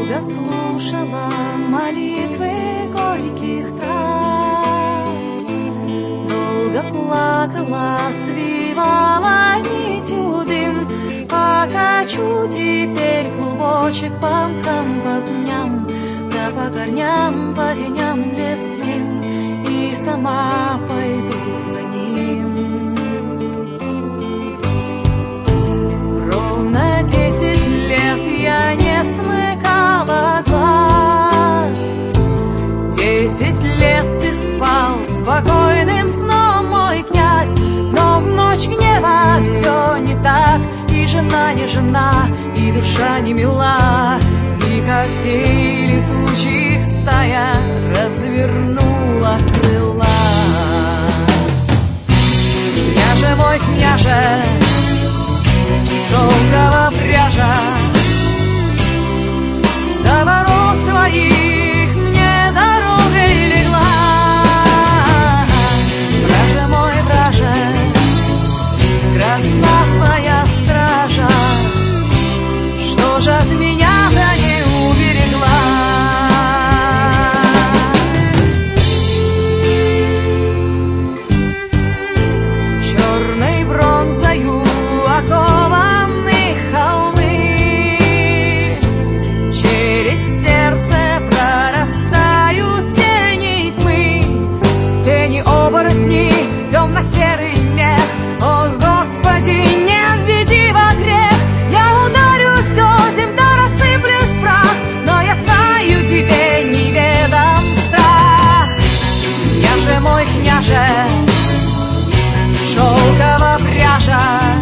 Долго слушала молитвы горьких трав, долго плакала, свивала нитью дым, покачу теперь клубочек по мхам, по пням, да по корням, по теням лесным, и сама пойду за ним. Ровно 10 лет я не смыкала глаз, 10 лет ты спал спокойным сном, мой князь, но в ночь гнева все не так, и жена не жена, и душа не мила, и когтей летучих стая развернула крыла. Княже мой, княже, шелковая пряжа, до ворот твоих мне дорогой легла. Враже мой, враже, красна твоя стража, что же от меня-то не уберегла? Черной бронзою окованы холмы, через сердце прорастают тени тьмы, тени оборотни, темно-серый мех. О, Господи, не введи во грех, я ударюсь озимь, да рассыплюсь в прах, но я знаю, тебе неведом страх. Княже мой, княже, шелковая пряжа,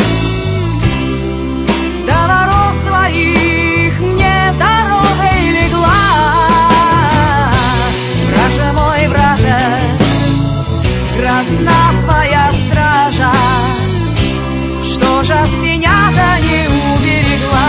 до ворот твоих мне дорогой легла. Враже мой, враже, красна твоя стража, что же от меня-то не уберегла?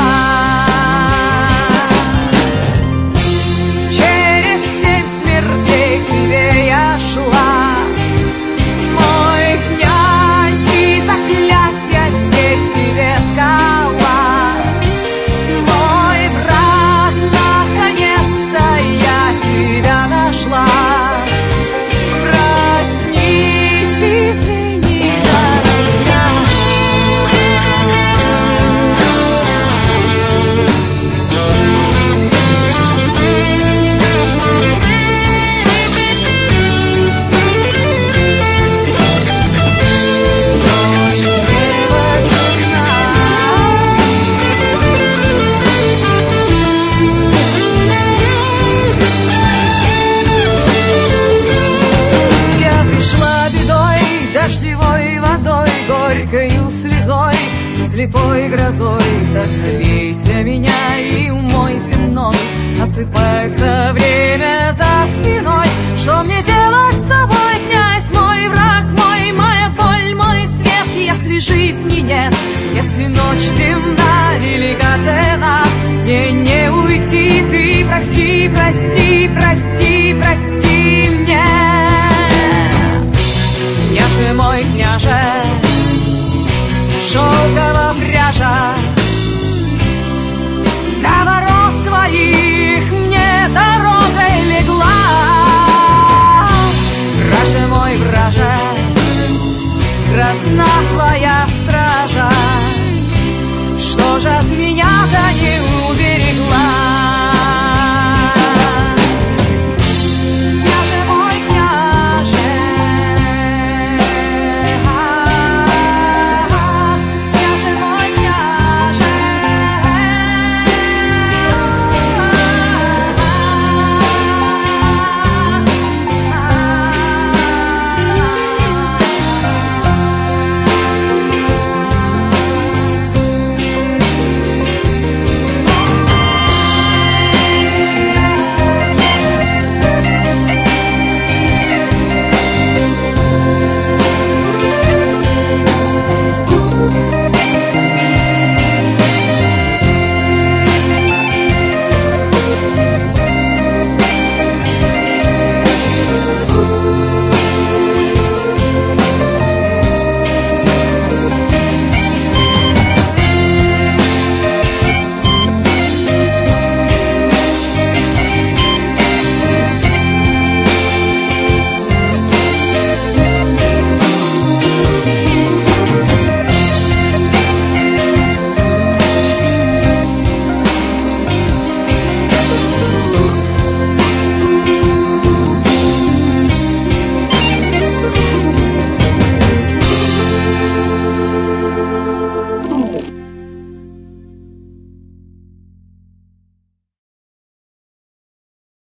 Через 7 смертей к тебе я шла, мой князь, и заклятья сеть тебе скала. Мой брат, наконец-то я тебя нашла. Проснись, извини, дорогая. Я пришла бедой, дождевой водой, горькою слезой, слепой грозой. Так напейся меня и умойся мной, осыпается время за спиной. Что мне делать с собой, князь мой, враг мой, моя боль, мой свет, если жизни нет, если ночь темна, велика цена, мне не уйти, ты прости, прости.